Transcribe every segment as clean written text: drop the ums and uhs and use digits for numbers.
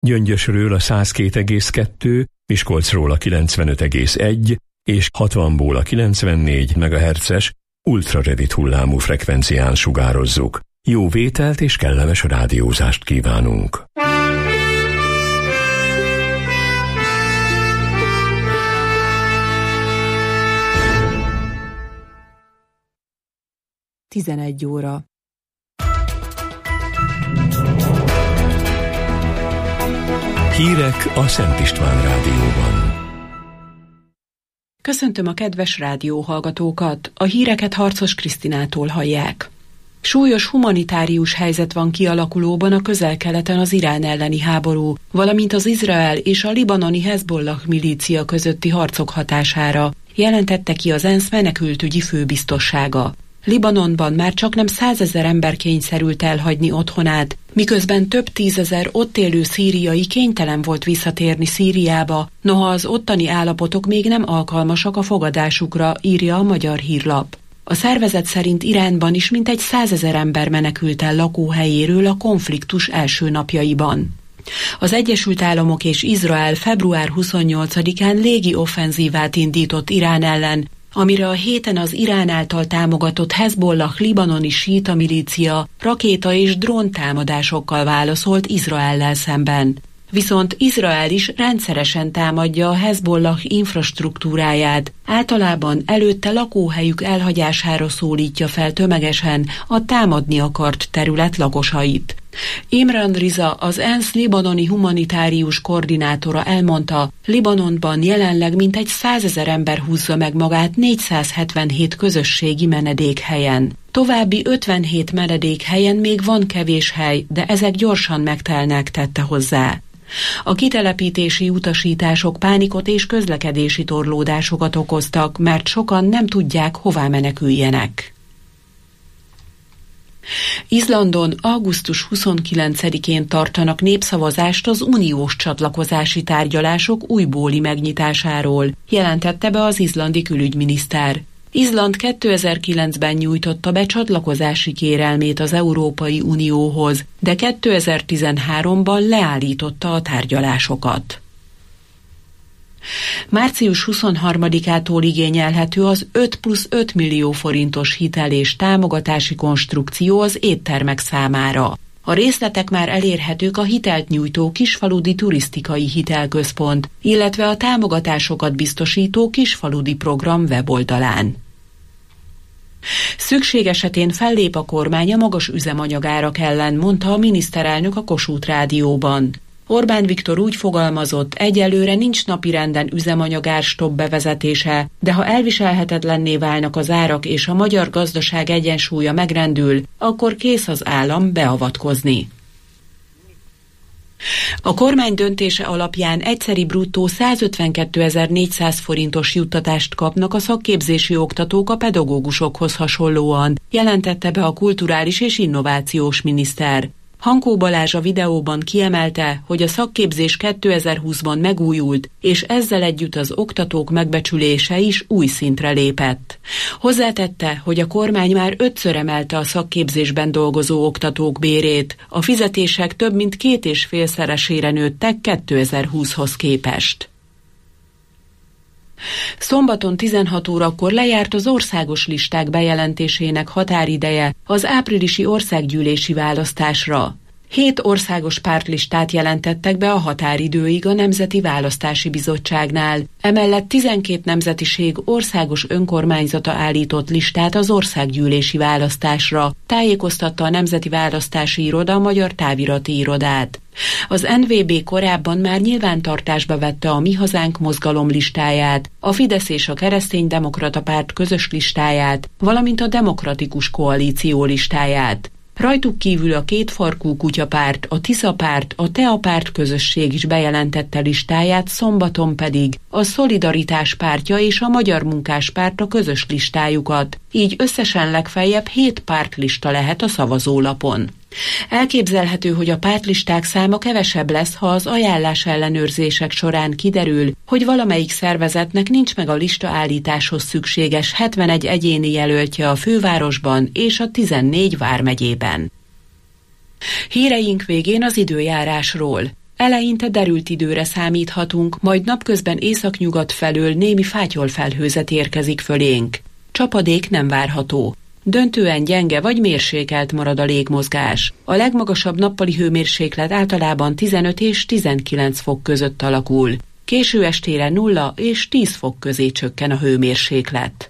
Gyöngyösről a 102,2, Miskolcról a 95,1 és 60-ból a 94 MHz-es ultrarövid hullámú frekvencián sugározzuk. Jó vételt és kellemes rádiózást kívánunk! Tizenegy óra. Hírek a Szent István Rádióban. Köszöntöm a kedves rádióhallgatókat, a híreket Harcos Krisztinától hallják. Súlyos humanitárius helyzet van kialakulóban a Közel-Keleten az Irán elleni háború, valamint az Izrael és a libanoni Hezbollah milícia közötti harcok hatására, jelentette ki az ENSZ menekültügyi főbiztossága. Libanonban már csaknem 100 000 ember kényszerült elhagyni otthonát, miközben több tízezer ott élő szíriai kénytelen volt visszatérni Szíriába, noha az ottani állapotok még nem alkalmasak a fogadásukra, írja a Magyar Hírlap. A szervezet szerint Iránban is mintegy 100 000 ember menekült el lakóhelyéről a konfliktus első napjaiban. Az Egyesült Államok és Izrael február 28-án légi offenzívát indított Irán ellen, amire a héten az Irán által támogatott Hezbollah libanoni síita milícia rakéta- és dróntámadásokkal válaszolt Izraellel szemben. Viszont Izrael is rendszeresen támadja a Hezbollah infrastruktúráját, általában előtte lakóhelyük elhagyására szólítja fel tömegesen a támadni akart terület lakosait. Imran Riza, az ENSZ libanoni humanitárius koordinátora elmondta, Libanonban jelenleg mintegy 100 000 ember húzza meg magát 477 közösségi menedékhelyen. További 57 menedékhelyen még van kevés hely, de ezek gyorsan megtelnek, tette hozzá. A kitelepítési utasítások pánikot és közlekedési torlódásokat okoztak, mert sokan nem tudják, hová meneküljenek. Izlandon augusztus 29-én tartanak népszavazást az uniós csatlakozási tárgyalások újbóli megnyitásáról, jelentette be az izlandi külügyminiszter. Izland 2009-ben nyújtotta be csatlakozási kérelmét az Európai Unióhoz, de 2013-ban leállította a tárgyalásokat. Március 23-ától igényelhető az 5+5 millió forintos hitel és támogatási konstrukció az éttermek számára. A részletek már elérhetők a hitelt nyújtó Kisfaludi Turisztikai Hitelközpont, illetve a támogatásokat biztosító Kisfaludi program weboldalán. Szükség esetén fellép a kormány a magas üzemanyagárak ellen, mondta a miniszterelnök a Kossuth Rádióban. Orbán Viktor úgy fogalmazott, egyelőre nincs napirenden üzemanyagárstopp bevezetése, de ha elviselhetetlenné válnak az árak és a magyar gazdaság egyensúlya megrendül, akkor kész az állam beavatkozni. A kormány döntése alapján egyszeri bruttó 152.400 forintos juttatást kapnak a szakképzési oktatók a pedagógusokhoz hasonlóan, jelentette be a kulturális és innovációs miniszter. Hankó Balázs a videóban kiemelte, hogy a szakképzés 2020-ban megújult, és ezzel együtt az oktatók megbecsülése is új szintre lépett. Hozzátette, hogy a kormány már 5-ször emelte a szakképzésben dolgozó oktatók bérét, a fizetések több mint 2,5-szeresére nőttek 2020-hoz képest. Szombaton 16 órakor lejárt az országos listák bejelentésének határideje az áprilisi országgyűlési választásra. 7 országos pártlistát jelentettek be a határidőig a Nemzeti Választási Bizottságnál, emellett 12 nemzetiség országos önkormányzata állított listát az országgyűlési választásra, tájékoztatta a Nemzeti Választási Iroda a Magyar Távirati Irodát. Az NVB korábban már nyilvántartásba vette a Mi Hazánk mozgalom listáját, a Fidesz és a Kereszténydemokrata Párt közös listáját, valamint a Demokratikus Koalíció listáját. Rajtuk kívül a Kétfarkú Kutyapárt, a Tisza párt, a Tea párt közösség is bejelentette listáját, szombaton pedig a Szolidaritás pártja és a Magyar Munkáspárt a közös listájukat, így összesen legfeljebb 7 pártlista lehet a szavazólapon. Elképzelhető, hogy a pártlisták száma kevesebb lesz, ha az ajánlás ellenőrzések során kiderül, hogy valamelyik szervezetnek nincs meg a listaállításhoz szükséges 71 egyéni jelöltje a fővárosban és a 14 vármegyében. Híreink végén az időjárásról. Eleinte derült időre számíthatunk, majd napközben északnyugat felől némi fátyolfelhőzet érkezik fölénk. Csapadék nem várható. Döntően gyenge vagy mérsékelt marad a légmozgás. A legmagasabb nappali hőmérséklet általában 15 és 19 fok között alakul. Késő estére 0 és 10 fok közé csökken a hőmérséklet.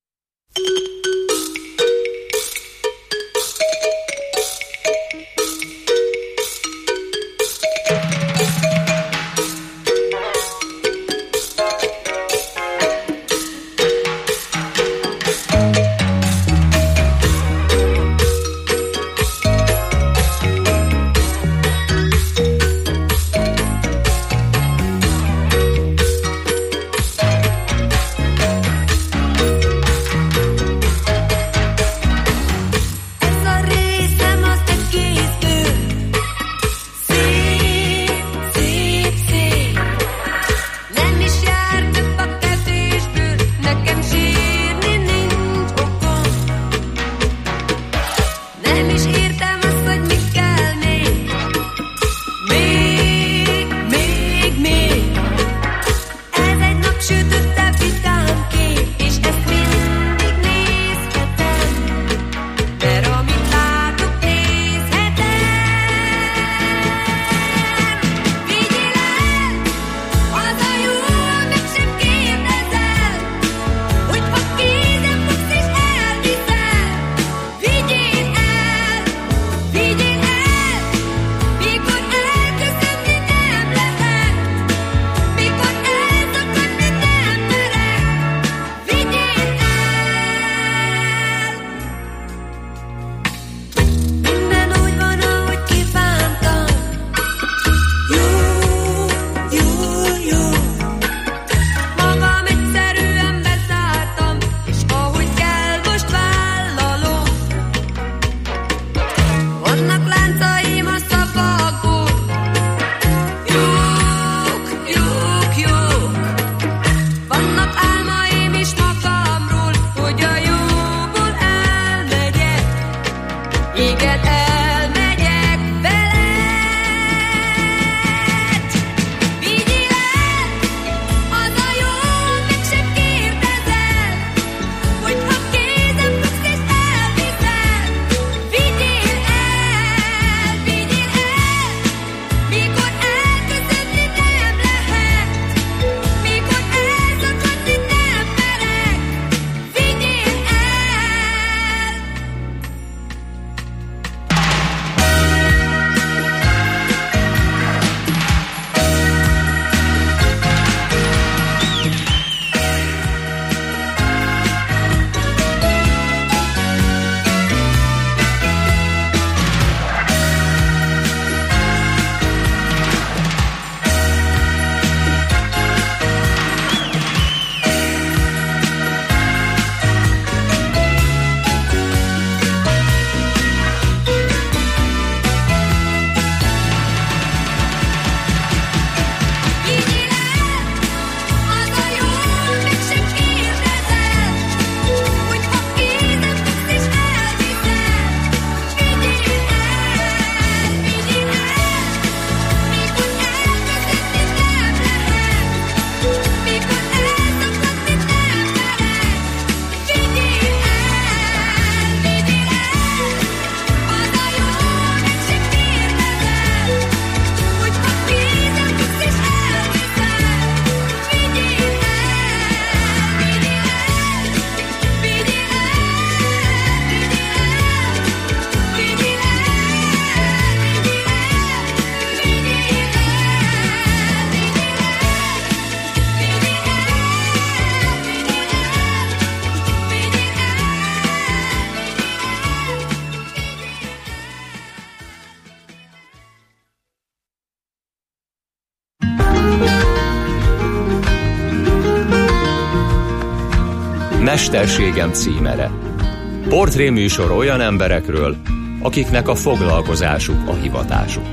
Mesterségem címere. Portréműsor olyan emberekről, akiknek a foglalkozásuk a hivatásuk.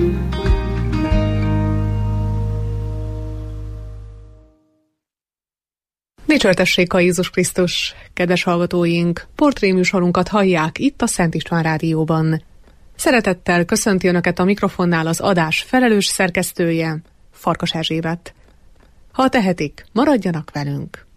Dicsértessék a Jézus Krisztus, kedves hallgatóink! Portréműsorunkat hallják itt a Szent István Rádióban. Szeretettel köszönti Önöket a mikrofonnál az adás felelős szerkesztője, Farkas Erzsébet. Ha tehetik, maradjanak velünk!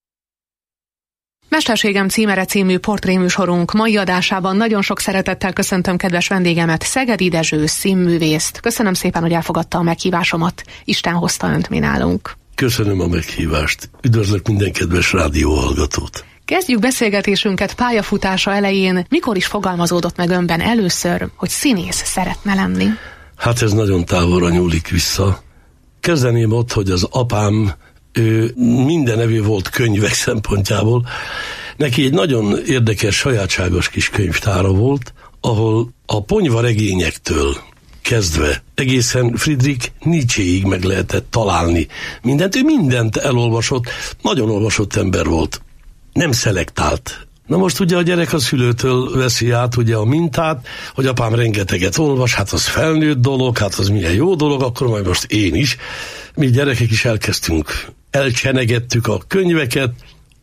Mesterségem címere című portréműsorunk mai adásában nagyon sok szeretettel köszöntöm kedves vendégemet, Szegedi Dezső színművészt. Köszönöm szépen, hogy elfogadta a meghívásomat. Isten hozta önt mi nálunk. Köszönöm a meghívást. Üdvözlök minden kedves rádióhallgatót. Kezdjük beszélgetésünket pályafutása elején. Mikor is fogalmazódott meg önben először, hogy színész szeretne lenni? Hát ez nagyon távolra nyúlik vissza. Kezdeném ott, hogy az apám, ő mindenevő volt könyvek szempontjából. Neki egy nagyon érdekes, sajátságos kis könyvtára volt, ahol a ponyvaregényektől kezdve egészen Friedrich Nietzschéig meg lehetett találni mindent. Ő mindent elolvasott, nagyon olvasott ember volt. Nem szelektált. Na most ugye a gyerek a szülőtől veszi át ugye a mintát, hogy apám rengeteget olvas, hát az felnőtt dolog, hát az milyen jó dolog, akkor majd most én is. Mi gyerekek is elkezdtünk, elcsenegettük a könyveket,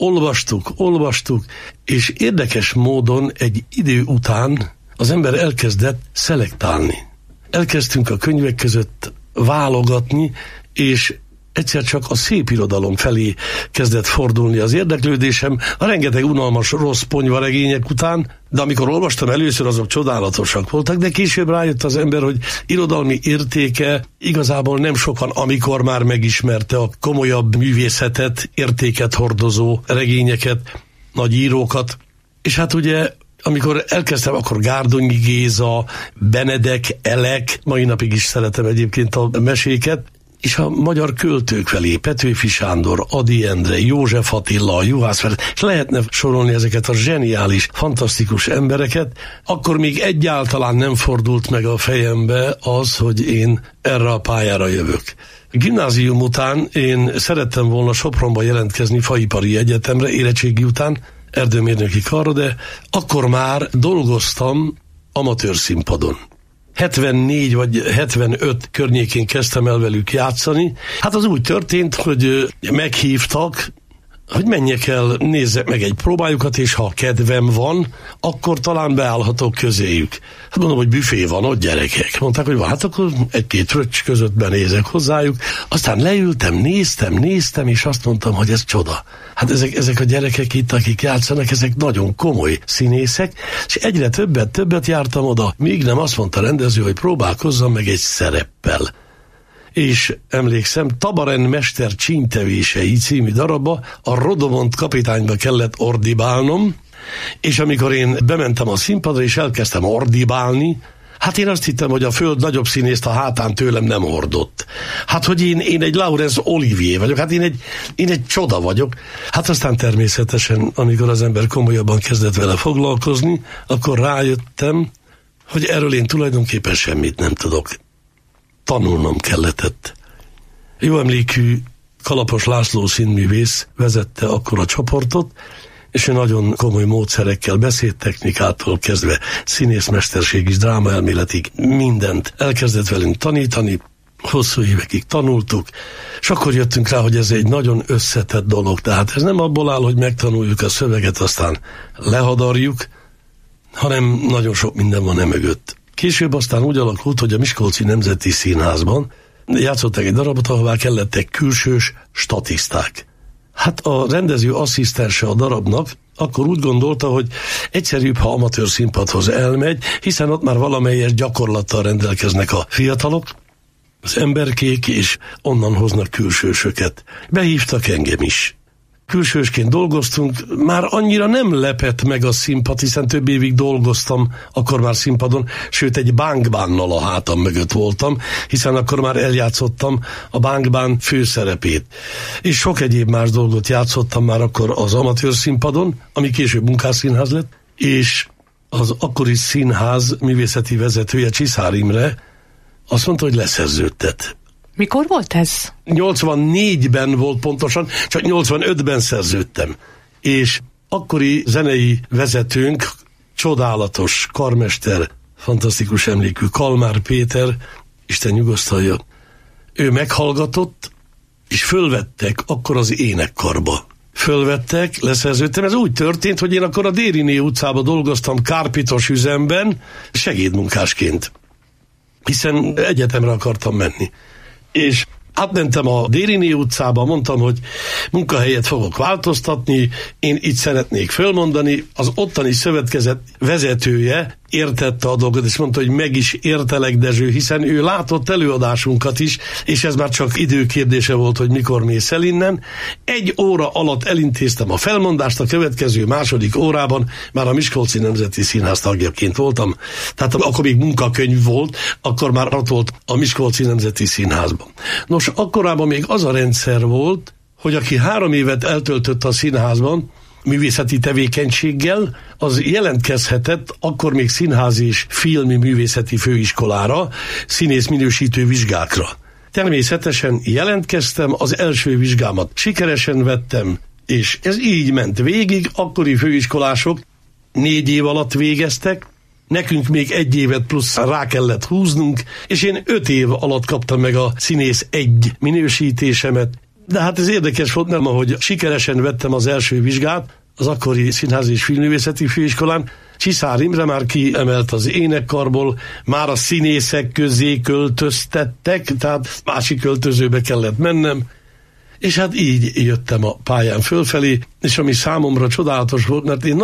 olvastuk, és érdekes módon egy idő után az ember elkezdett szelektálni. Elkezdtünk a könyvek között válogatni, és egyszer csak a szép irodalom felé kezdett fordulni az érdeklődésem, a rengeteg unalmas, rossz ponyvaregények után, de amikor olvastam először, azok csodálatosak voltak, de később rájött az ember, hogy irodalmi értéke igazából nem sokan, amikor már megismerte a komolyabb művészetet, értéket hordozó regényeket, nagy írókat, és hát ugye amikor elkezdtem, akkor Gárdonyi Géza, Benedek, Elek, mai napig is szeretem egyébként a meséket, és a magyar költők felé, Petőfi Sándor, Ady Endre, József Attila, Juhász Ferenc, és lehetne sorolni ezeket a zseniális, fantasztikus embereket, akkor még egyáltalán nem fordult meg a fejembe az, hogy én erre a pályára jövök. Gimnázium után én szerettem volna Sopronba jelentkezni Faipari Egyetemre, érettségi után, erdőmérnöki karra, de akkor már dolgoztam amatőr színpadon. 74 vagy 75 környékén kezdtem el velük játszani. Hát az úgy történt, hogy meghívtak, hogy menjek el, nézzek meg egy próbájukat, és ha kedvem van, akkor talán beállhatok közéjük. Hát mondom, hogy büfé van ott, gyerekek. Mondták, hogy van, hát akkor egy-két fröccs között benézek hozzájuk. Aztán leültem, néztem, és azt mondtam, hogy ez csoda. Hát ezek a gyerekek itt, akik játszanak, ezek nagyon komoly színészek, és egyre többet jártam oda, míg nem azt mondta a rendező, hogy próbálkozzam meg egy szereppel. És emlékszem, Tabaren mester csínytevései című darabba a Rodomont kapitányba kellett ordibálnom, és amikor én bementem a színpadra és elkezdtem ordibálni, hát én azt hittem, hogy a föld nagyobb színészt a hátán tőlem nem hordott. Hát, hogy én egy Laurence Olivier vagyok, hát én egy csoda vagyok. Hát aztán természetesen, amikor az ember komolyabban kezdett vele foglalkozni, akkor rájöttem, hogy erről én tulajdonképpen semmit nem tudok. Tanulnom kellett. Jó emlékű Kalapos László színművész vezette akkor a csoportot, és ő nagyon komoly módszerekkel, beszédtechnikától kezdve színészmesterség is, drámaelméletig mindent elkezdett velünk tanítani, hosszú évekig tanultuk, és akkor jöttünk rá, hogy ez egy nagyon összetett dolog, tehát ez nem abból áll, hogy megtanuljuk a szöveget, aztán lehadarjuk, hanem nagyon sok minden van emögött. Később aztán úgy alakult, hogy a Miskolci Nemzeti Színházban játszottak egy darabot, ahová kellettek külsős statiszták. Hát a rendező asszisztense a darabnak akkor úgy gondolta, hogy egyszerűbb, ha amatőr színpadhoz elmegy, hiszen ott már valamelyes gyakorlattal rendelkeznek a fiatalok, az emberkék, és onnan hoznak külsősöket. Behívtak engem is. Külsősként dolgoztunk, már annyira nem lepett meg a színpad, hiszen több évig dolgoztam akkor már színpadon, sőt egy bánkbánnal a hátam mögött voltam, hiszen akkor már eljátszottam a bánkbán főszerepét. És sok egyéb más dolgot játszottam már akkor az amatőr színpadon, ami később munkásszínház lett, és az akkori színház művészeti vezetője, Csiszár Imre azt mondta, hogy leszerződtet. Mikor volt ez? 84-ben volt pontosan, csak 85-ben szerződtem. És akkori zenei vezetőnk, csodálatos karmester, fantasztikus emlékű Kalmár Péter, Isten nyugosztalja, ő meghallgatott, és fölvettek akkor az énekkarba. fölvettek, leszerződtem. Ez úgy történt, hogy én akkor a Dériné utcában dolgoztam kárpitos üzemben segédmunkásként, hiszen egyetemre akartam menni. És átmentem a Dériné utcába, mondtam, hogy munkahelyet fogok változtatni, én itt szeretnék fölmondani. Az ottani szövetkezet vezetője értette a dolgot, és mondta, hogy meg is értelek, Dezső, hiszen ő látott előadásunkat is, és ez már csak időkérdése volt, hogy mikor mész el innen. 1 óra alatt elintéztem a felmondást, a következő második órában már a Miskolci Nemzeti Színház tagjaként voltam, tehát akkor még munkakönyv volt, akkor már ott volt a Miskolci Nemzeti Színházban. Nos, akkorában még az a rendszer volt, hogy aki 3 évet eltöltött a színházban, művészeti tevékenységgel, az jelentkezhetett akkor még színházi és filmi művészeti főiskolára, színész minősítő vizsgákra. Természetesen jelentkeztem, az első vizsgámat sikeresen vettem, és ez így ment végig, akkori főiskolások 4 év alatt végeztek, nekünk még 1 évet plusz rá kellett húznunk, és én 5 év alatt kaptam meg a színész 1 minősítésemet. De hát ez érdekes volt, nem, ahogy sikeresen vettem az első vizsgát, az akkori színházi és filmművészeti főiskolán, Csiszár Imre már kiemelt az énekkarból, már a színészek közé költöztettek, tehát másik költözőbe kellett mennem, és hát így jöttem a pályán fölfelé, és ami számomra csodálatos volt, mert én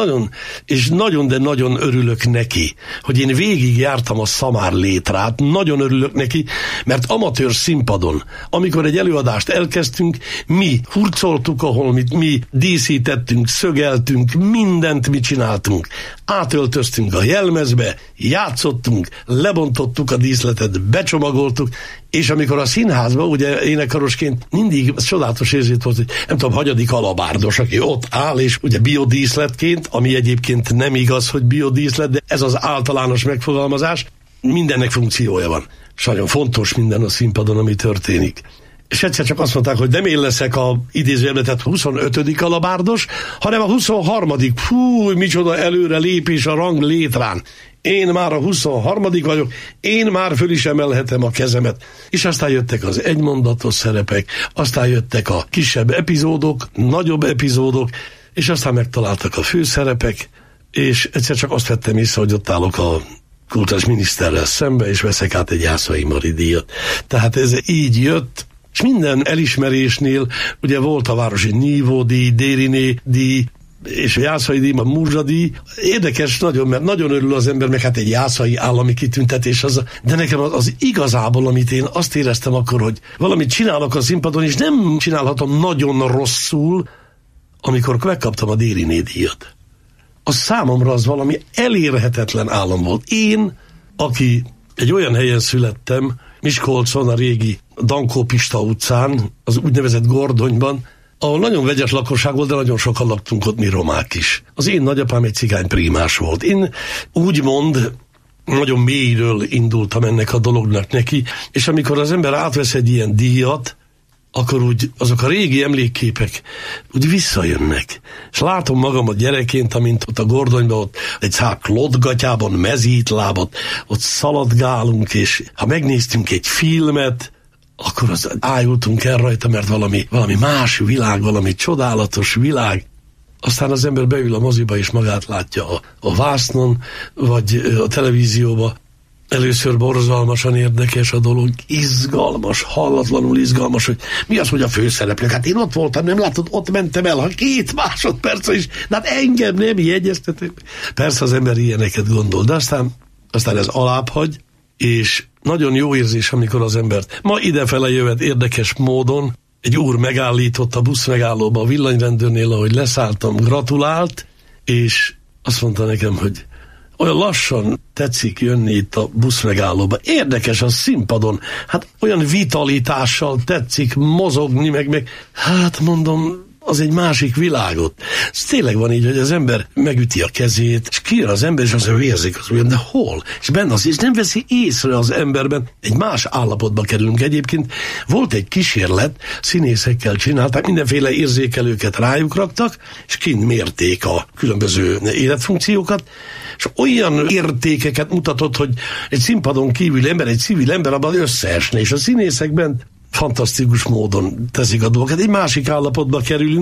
nagyon örülök neki, hogy én végig jártam a Szamár létrát, nagyon örülök neki, mert amatőr színpadon, amikor egy előadást elkezdtünk, mi hurcoltuk a holmit, mi díszítettünk, szögeltünk, mindent mi csináltunk. Átöltöztünk a jelmezbe, játszottunk, lebontottuk a díszletet, becsomagoltuk, és amikor a színházban, ugye énekkarosként mindig csodálatos érzés volt, hogy nem tudom, hagyadik alabárdos, aki ott áll, és ugye biodíszletként, ami egyébként nem igaz, hogy biodíszlet, de ez az általános megfogalmazás, mindennek funkciója van. És nagyon fontos minden a színpadon, ami történik. És egyszer csak azt mondták, hogy nem én leszek a idézőjelben, tehát 25. alabárdos, hanem a 23. Fú, micsoda előre lépés a rang létrán. Én már a 23. vagyok, én már föl is emelhetem a kezemet. És aztán jöttek az egymondatos szerepek, aztán jöttek a kisebb epizódok, nagyobb epizódok, és aztán megtaláltak a főszerepek, és egyszer csak azt vettem észre, hogy ott állok a kulturális miniszterrel szembe, és veszek át egy Jászai Mari díjat. Tehát ez így jött, és minden elismerésnél ugye volt a városi nívódíj, Dériné díj, és a Jászai díj, a Múzsa díj. Érdekes nagyon, mert nagyon örül az ember, meg hát egy jászai állami kitüntetés az, de nekem az igazából, amit én azt éreztem akkor, hogy valamit csinálok a színpadon, és nem csinálhatom nagyon rosszul, amikor megkaptam a Dériné díjat. Az számomra az valami elérhetetlen álom volt. Én, aki egy olyan helyen születtem, Miskolcon, a régi Dankó Pista utcán, az úgynevezett Gordonyban, ahol nagyon vegyes lakosság volt, de nagyon sokan laktunk ott, mi romák is. Az én nagyapám egy cigány prímás volt. Én úgymond nagyon mélyről indultam ennek a dolognak neki, és amikor az ember átvesz egy ilyen díjat, akkor úgy azok a régi emlékképek úgy visszajönnek. És látom magamat gyerekként, amint ott a Gordonyban, ott egy szál klotgatyában, mezítlábat, ott szaladgálunk, és ha megnéztünk egy filmet, akkor az ájultunk el rajta, mert valami más világ, valami csodálatos világ. Aztán az ember beül a moziba, és magát látja a vásznon, vagy a televízióba. Először borzalmasan érdekes a dolog, izgalmas, hallatlanul izgalmas, hogy mi az, hogy a főszereplők. Hát én ott voltam, nem látod, ott mentem el, ha 2 másodperc is, de hát engem nem jegyeztetek. Persze az ember ilyeneket gondol, de aztán ez alább hagy, és nagyon jó érzés, amikor az embert ma idefele jövet érdekes módon, egy úr megállított a buszmegállóba a villanyrendőrnél, ahogy leszálltam, gratulált, és azt mondta nekem, hogy olyan lassan tetszik jönni itt a buszmegállóba. Érdekes a színpadon, hát olyan vitalitással tetszik mozogni, meg hát mondom, az egy másik világot. Ez tényleg van így, hogy az ember megüti a kezét, és kijön az ember, és az vérzik, az olyan, de hol? És benne az, és nem veszi észre az emberben. Egy más állapotba kerülünk egyébként. Volt egy kísérlet, színészekkel csinálták, mindenféle érzékelőket rájuk raktak, és kint mérték a különböző életfunkciókat, és olyan értékeket mutatott, hogy egy színpadon kívül ember, egy civil ember abban összeesne, és a színészekben fantasztikus módon teszik a dolgokat. Egy másik állapotba kerülünk,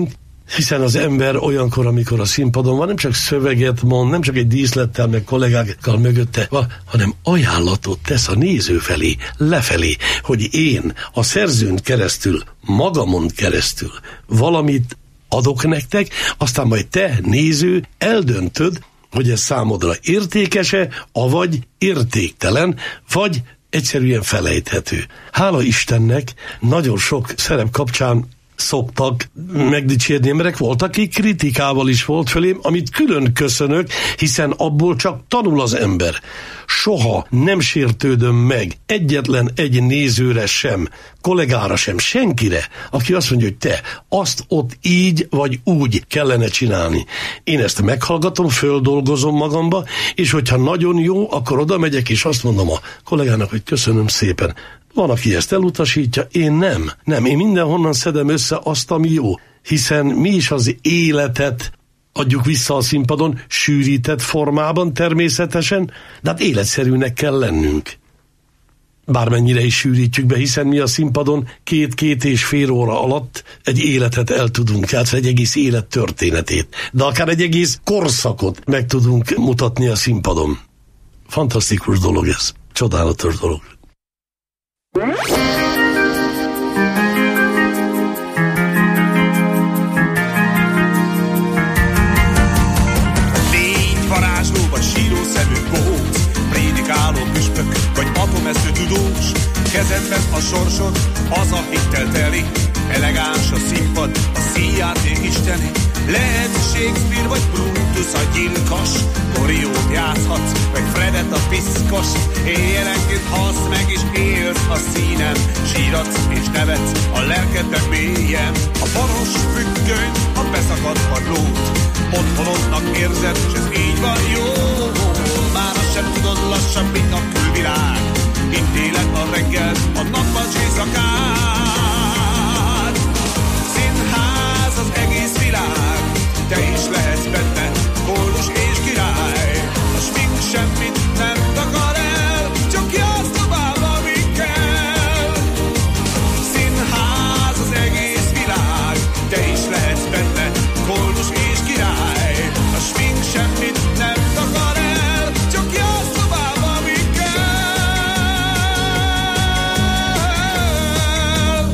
Hiszen az ember olyankor, amikor a színpadon van, nem csak szöveget mond, nem csak egy díszlettel, meg kollégákkal mögötte van, hanem ajánlatot tesz a néző felé, lefelé, hogy én a szerzőn keresztül, magamon keresztül valamit adok nektek, aztán majd te, néző, eldöntöd, hogy ez számodra értékese, avagy értéktelen, vagy egyszerűen felejthető. Hála Istennek, nagyon sok szerep kapcsán szoktak megdicsérni emberek, voltak, akik kritikával is volt fölém, amit külön köszönök, hiszen abból csak tanul az ember. Soha nem sértődöm meg egyetlen egy nézőre sem, kollégára sem, senkire, aki azt mondja, hogy te azt ott így vagy úgy kellene csinálni. Én ezt meghallgatom, földolgozom magamba, és hogyha nagyon jó, akkor oda megyek, és azt mondom a kollégának, hogy köszönöm szépen. Van, aki ezt elutasítja, én nem. Nem, én mindenhonnan szedem össze azt, ami jó. Hiszen mi is az életet adjuk vissza a színpadon, sűrített formában természetesen, de hát életszerűnek kell lennünk. Bármennyire is sűrítjük be, hiszen mi a színpadon 2-2,5 óra alatt egy életet el tudunk játszani, egy egész élet történetét. De akár egy egész korszakot meg tudunk mutatni a színpadon. Fantasztikus dolog ez. Csodálatos dolog. Légy varázsló vagy sírószemű bóc, prédikáló püspök vagy atomesző tudós, kezedben a sorsod, az a hittel teli, elegáns a színpad, a színjáték isteni. Lehet Shakespeare vagy Brutus a gyilkos, Oriót játszhatsz, vagy Fredet a piszkos. Éjjelenként halsz meg és élsz a színen, síratsz és nevetsz a lelkedben mélyen. A baros függöny, a beszakadt padlót, otthonodnak érzed, és ez így van jó. Már azt sem tudod lassan, mint a külvilág, ítéled a reggel, a nappal és éjszakát. Színház az egész világ, te is lehetsz benne, koldus és király. A smink semmit nem takar el, csak jársz tovább, amíg kell. Színház az egész világ, te is lehetsz benne, koldus és király. A smink semmit nem takar el, csak jársz tovább, amíg kell.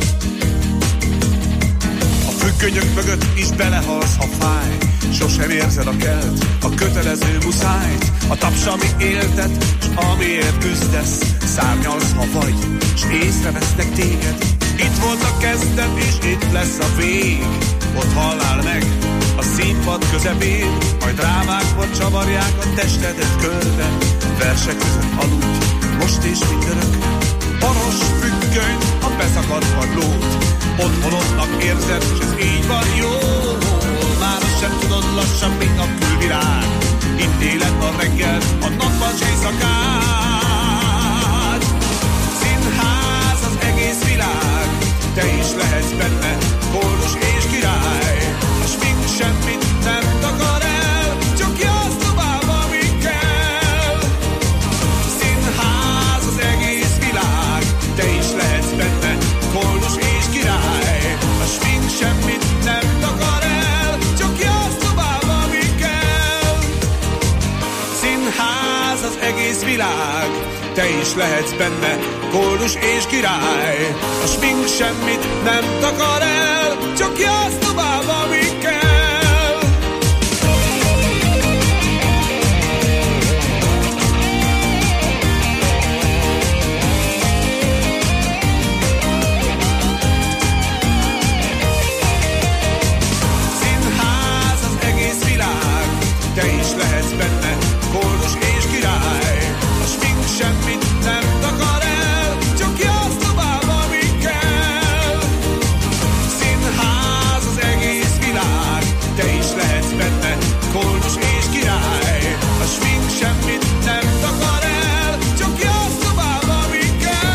A függönyök mögött is belehalsz, ha fáj, sosem érzed a kelt, a kötelező muszájt, a taps, ami éltet, s amiért küzdesz, szárnyalsz, ha vagy, s észrevesznek téged. Itt volt a kezdet, és itt lesz a vég, ott halál meg a színpad közepén, majd drámákban csavarják a testedet körbe, versek között aludj, most és mindörök. Baros függöny, a beszakadt padlót, otthonodnak érzed, és ez így van jó. Már azt sem tudod lassan, mint a külvilág, ítéled a reggel, a nappal és éjszakát. Színház az egész világ, te is lehetsz benne, koldus és király. A smink semmit nem takar el, csak jársz tovább, amíg kell. Színház az egész világ, te is lehetsz benne, koldus és király. A smink semmit nem takar el, csak jársz tovább, amíg kell. Színház az egész világ, te is lehetsz benne, koldus és király. A smink semmit nem takar el, csak jársz tovább, amíg kell. Színház az egész világ, te is lehetsz benne, koldus és király. A smink semmit nem takar el, csak jársz tovább, amíg kell. Színház az egész világ, te is lehetsz benne, koldus és király. A smink semmit nem takar el, csak jársz tovább, amíg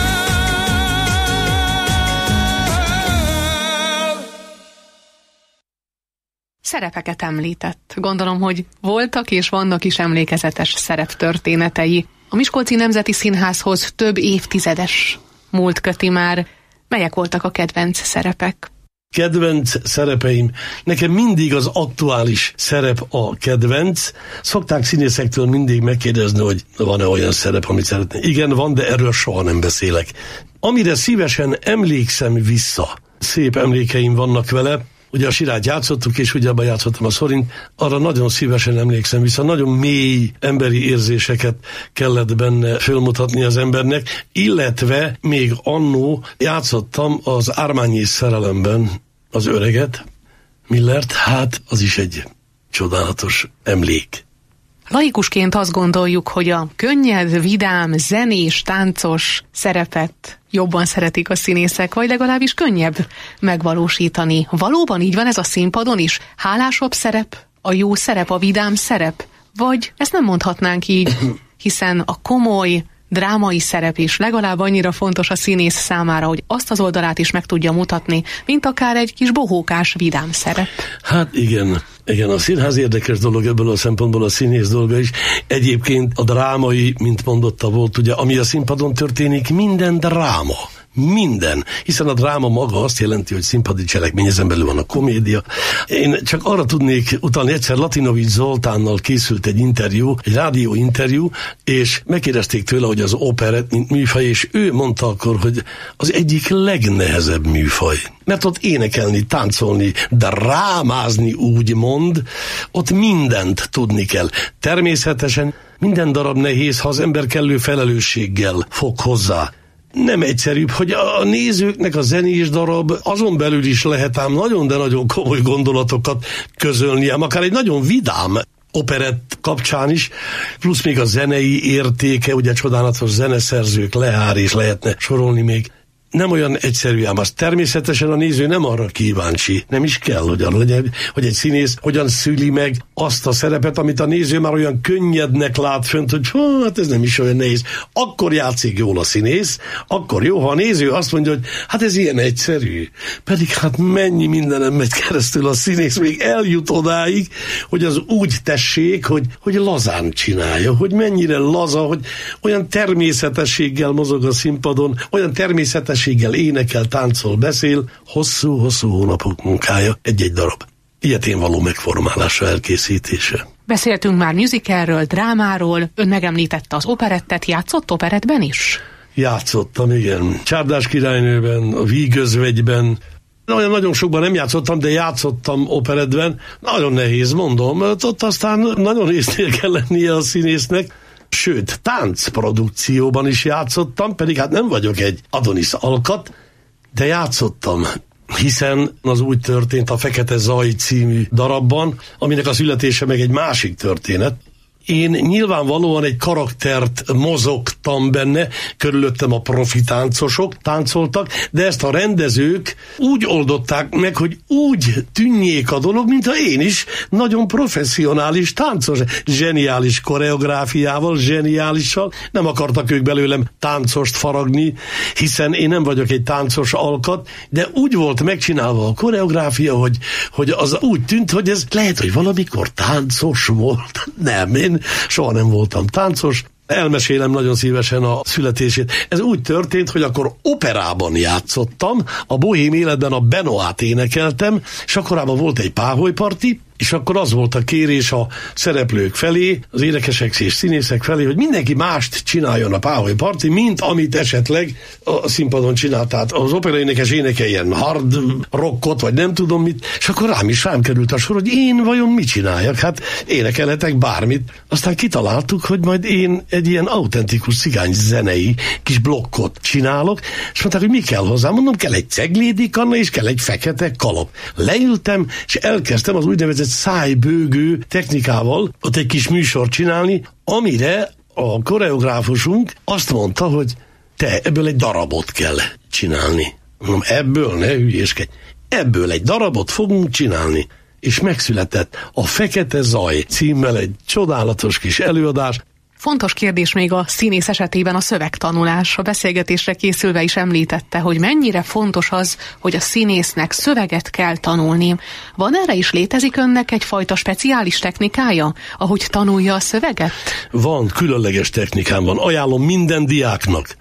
kell. Szerepeket említett. Gondolom, hogy voltak és vannak is emlékezetes szereptörténetei. A Miskolci Nemzeti Színházhoz több évtizedes múlt köti már. Melyek voltak a kedvenc szerepek? kedvenc szerepeim. Nekem mindig az aktuális szerep a kedvenc. Szokták színészektől mindig megkérdezni, hogy van-e olyan szerep, amit szeretné. Igen, van, de erről soha nem beszélek. Amire szívesen emlékszem vissza, szép emlékeim vannak vele. Ugye a Sirát játszottuk, és ugye abban játszottam a Szorint, arra nagyon szívesen emlékszem vissza, nagyon mély emberi érzéseket kellett benne fölmutatni az embernek, illetve még annó játszottam az Ármányi és szerelemben az öreget, Millert, hát az is egy csodálatos emlék. Laikusként azt gondoljuk, hogy a könnyed, vidám, zenés, táncos szerepet jobban szeretik a színészek, vagy legalábbis könnyebb megvalósítani. Valóban így van ez a színpadon is? Hálásabb szerep, a jó szerep, a vidám szerep? Vagy ezt nem mondhatnánk így, hiszen a komoly, drámai szerep is legalább annyira fontos a színész számára, hogy azt az oldalát is meg tudja mutatni, mint akár egy kis bohókás, vidám szerep. Hát igen, a színház érdekes dolog ebből a szempontból, a színész dolga is. Egyébként a drámai, mint mondotta volt, ugye, ami a színpadon történik, minden dráma. Minden. Hiszen a dráma maga azt jelenti, hogy színpadi cselekmény, ezen belül van a komédia. Én csak arra tudnék utalni, egyszer Latinovics Zoltánnal készült egy interjú, egy rádió interjú, és megkérdezték tőle, hogy az operett, mint műfaj, és ő mondta akkor, hogy az egyik legnehezebb műfaj. Mert ott énekelni, táncolni, drámázni úgymond, ott mindent tudni kell. Természetesen minden darab nehéz, ha az ember kellő felelősséggel fog hozzá. Nem egyszerűbb, hogy a nézőknek a zenés darab azon belül is lehet ám nagyon, de nagyon komoly gondolatokat közölni, ám akár egy nagyon vidám operett kapcsán is, plusz még a zenei értéke, ugye csodálatos zeneszerzők, Lehár, és lehetne sorolni még. Nem olyan egyszerű, ám az természetesen a néző nem arra kíváncsi, nem is kell, hogy arra legyen, hogy egy színész hogyan szüli meg azt a szerepet, amit a néző már olyan könnyednek lát fönt, hogy hát ez nem is olyan nehéz. Akkor játszik jól a színész, akkor jó, ha a néző azt mondja, hogy hát ez ilyen egyszerű. Pedig hát mennyi mindenem megy keresztül a színész, még eljut odáig, hogy az úgy tessék, hogy lazán csinálja, hogy mennyire laza, hogy olyan természetességgel mozog a színpadon, olyan természetes énekel, táncol, beszél, hosszú-hosszú hónapok munkája egy-egy darab. Ilyetén való megformálása, elkészítése. Beszéltünk már musicalről, drámáról, ön megemlítette az operettet, játszott operettben is? Játszottam, igen. Csárdás királynőben, a Vígözvegyben, nagyon sokban nem játszottam, de játszottam operettben. Nagyon nehéz, mondom, ott aztán nagyon észnél kell lennie a színésznek. Sőt, táncprodukcióban is játszottam, pedig hát nem vagyok egy Adonis alkat, de játszottam, hiszen az úgy történt a Fekete Zaj című darabban, aminek a születése meg egy másik történet. Én nyilvánvalóan egy karaktert mozogtam benne, körülöttem a profi táncosok táncoltak, de ezt a rendezők úgy oldották meg, hogy úgy tűnjék a dolog, mintha én is nagyon professzionális táncos, zseniális koreográfiával, zseniálissal. Nem akartak ők belőlem táncost faragni, hiszen én nem vagyok egy táncos alkat, de úgy volt megcsinálva a koreográfia, hogy az úgy tűnt, hogy ez lehet, hogy valamikor táncos volt. Nem, én soha nem voltam táncos. Elmesélem nagyon szívesen a születését. Ez úgy történt, hogy akkor operában játszottam, a bohém életben a Benoát énekeltem, és akkorában volt egy páholyparti, és akkor az volt a kérés a szereplők felé, az énekesek és színészek felé, hogy mindenki mást csináljon a páholyparti, mint amit esetleg a színpadon csinált. Tehát az operaénekes énekeljen hard rockot, vagy nem tudom mit, és akkor rám került a sor, hogy én vajon mit csináljak? Hát énekelhetek bármit. Aztán kitaláltuk, hogy majd én egy ilyen autentikus cigány zenei kis blokkot csinálok, és mondták, hogy mi kell hozzá. Mondom, kell egy ceglédikanna, és kell egy fekete kalap. Leültem, és elkezdtem az úgynevezett szájbőgő technikával ott egy kis műsort csinálni, amire a koreográfusunk azt mondta, hogy te, ebből egy darabot kell csinálni. Mondom, ebből ne hülyéskedj. Ebből egy darabot fogunk csinálni. És megszületett a Fekete Zaj címmel egy csodálatos kis előadás. Fontos kérdés még a színész esetében a szövegtanulás. A beszélgetésre készülve is említette, hogy mennyire fontos az, hogy a színésznek szöveget kell tanulni. Van erre is, létezik önnek egyfajta speciális technikája, ahogy tanulja a szöveget? Van, különleges technikám van. Ajánlom minden diáknak.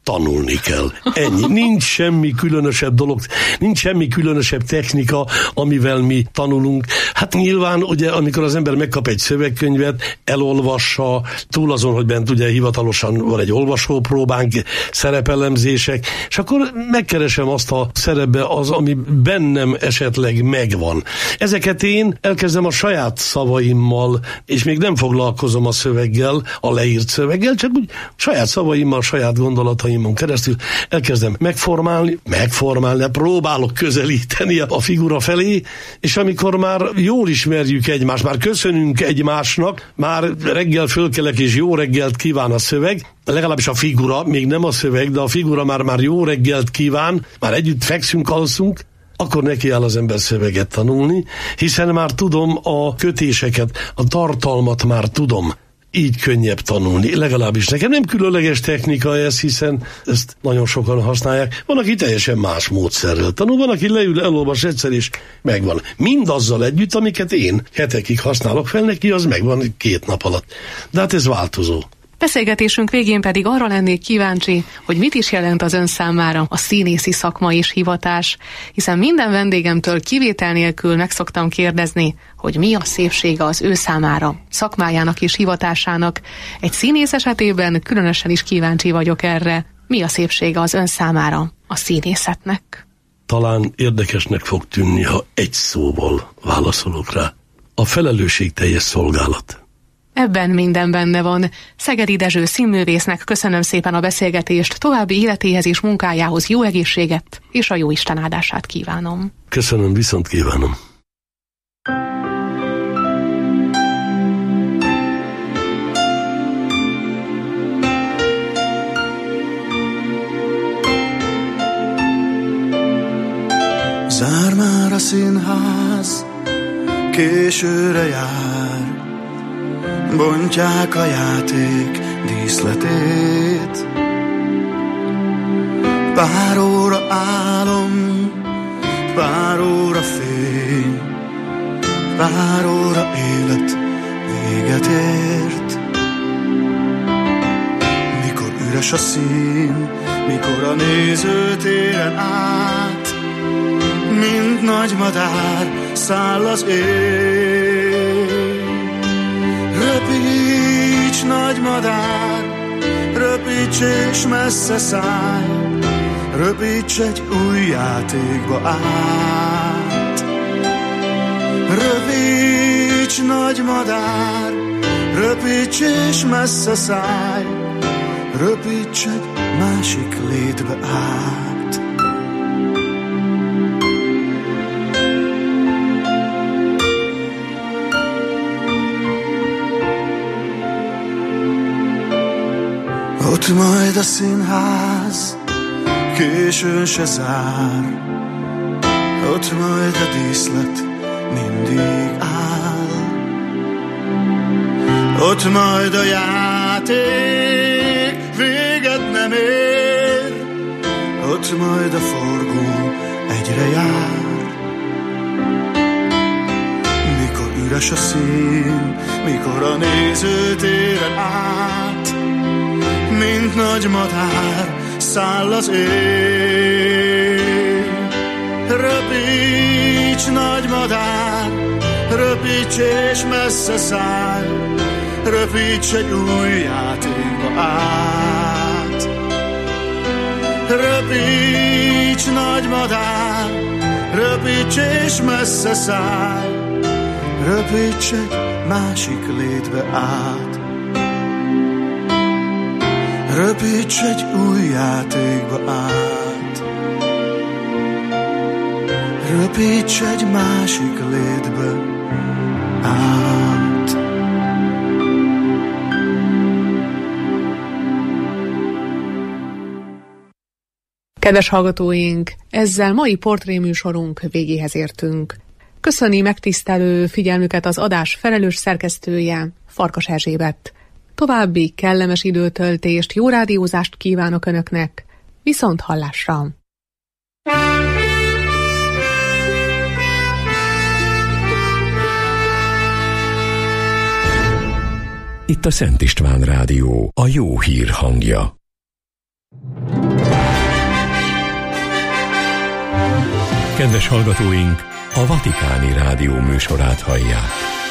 tanulni kell. Ennyi. Nincs semmi különösebb dolog, nincs semmi különösebb technika, amivel mi tanulunk. Hát nyilván, ugye, amikor az ember megkap egy szövegkönyvet, elolvassa, túl azon, hogy bent ugye hivatalosan van egy olvasópróbánk, szerepelemzések, és akkor megkeresem azt a szerepbe az, ami bennem esetleg megvan. Ezeket én elkezdem a saját szavaimmal, és még nem foglalkozom a szöveggel, a leírt szöveggel, csak úgy saját szavaimmal, saját gondolataimon keresztül elkezdem megformálni, próbálok közelíteni a figura felé, és amikor már jól ismerjük egymást, már köszönünk egymásnak, már reggel fölkelek és jó reggelt kíván a szöveg, legalábbis a figura, még nem a szöveg, de a figura már jó reggelt kíván, már együtt fekszünk, alszunk, akkor neki áll az ember szöveget tanulni, hiszen már tudom a kötéseket, a tartalmat már tudom. Így könnyebb tanulni. Legalábbis nekem nem különleges technika ez, hiszen ezt nagyon sokan használják. Van, aki teljesen más módszerrel tanul, van, aki leül, elolvas egyszer, és megvan. Mindazzal együtt, amiket én hetekig használok fel, neki az megvan 2 nap alatt. De hát ez változó. Beszélgetésünk végén pedig arra lennék kíváncsi, hogy mit is jelent az ön számára a színészi szakma és hivatás, hiszen minden vendégemtől kivétel nélkül meg szoktam kérdezni, hogy mi a szépsége az ő számára, szakmájának és hivatásának. Egy színész esetében különösen is kíváncsi vagyok erre. Mi a szépsége az ön számára a színészetnek? Talán érdekesnek fog tűnni, ha egy szóval válaszolok rá. A felelősségteljes szolgálat. Ebben minden benne van. Szegedi Dezső színművésznek köszönöm szépen a beszélgetést, további életéhez és munkájához jó egészséget, és a jóisten áldását kívánom. Köszönöm, viszont kívánom. Zár már a színház, későre jár, bontják a játék díszletét. Pár óra álom, pár óra fény, pár óra élet véget ért. Mikor üres a szín, mikor a nézőtéren át, mint nagy madár száll az ég. Röpíts, nagy madár, röpíts és messze szállj, röpíts egy új játékba át. Röpíts, nagy madár, röpíts és messze szállj, röpíts egy másik létbe át. Ott majd a színház későn se zár, ott majd a díszlet mindig áll. Ott majd a játék véget nem ér, ott majd a forgó egyre jár. Mikor üres a szín, mikor a nézőtéren át, mint nagy madár száll az ég. Röpíts, nagy madár, röpíts és messze szállj, röpíts egy új játékba át. Röpíts, nagy madár, röpíts és messze szállj, röpíts egy másik létbe át. Röpíts egy új játékba át, röpíts egy másik létbe át. Kedves hallgatóink, ezzel mai portréműsorunk végéhez értünk. Köszöni megtisztelő figyelmüket az adás felelős szerkesztője, Farkas Erzsébet. További kellemes időtöltést, jó rádiózást kívánok Önöknek, viszont hallásra! Itt a Szent István Rádió, a jó hír hangja. Kedves hallgatóink, a Vatikáni Rádió műsorát hallják.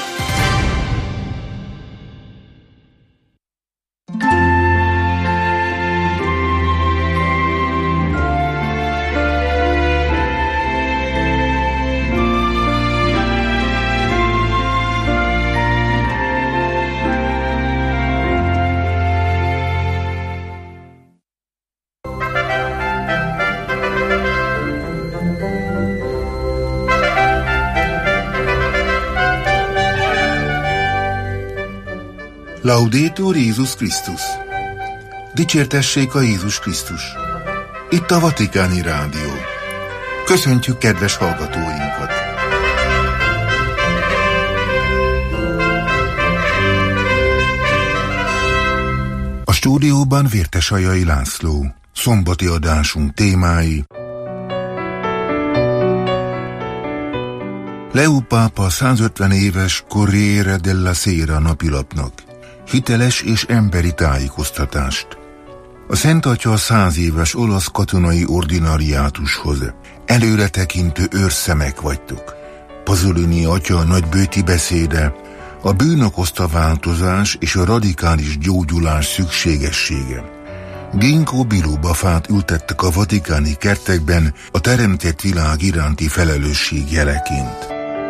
Laudetur Jézus Krisztus! Dicsértessék a Jézus Krisztus! Itt a Vatikáni Rádió. Köszöntjük kedves hallgatóinkat! A stúdióban Vértesajai László. Szombati adásunk témái: Leó pápa 150 éves Corriere della Sera napilapnak hiteles és emberi tájékoztatást. A Szent Atya 100 éves olasz katonai ordinariátushoz előretekintő őrszemek vagytok. Pasolini atya nagybőti beszéde, a bűn okozta változás és a radikális gyógyulás szükségessége. Ginkgo bilobafát ültettek a vatikáni kertekben a teremtett világ iránti felelősség jeleként.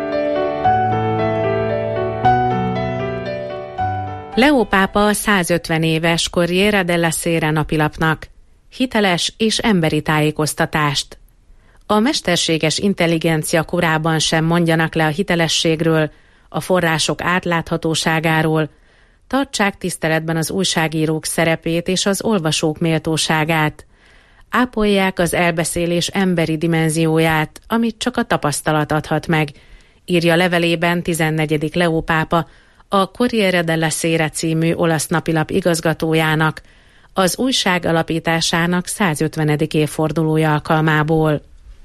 Leó pápa 150 éves Corriere della Sera napilapnak hiteles és emberi tájékoztatást. A mesterséges intelligencia korában sem mondjanak le a hitelességről, a források átláthatóságáról, tartsák tiszteletben az újságírók szerepét és az olvasók méltóságát, ápolják az elbeszélés emberi dimenzióját, amit csak a tapasztalat adhat meg, írja levelében 14. Leó pápa a Corriere della Sera című olasz napilap igazgatójának, az újság alapításának 150. évfordulója alkalmából.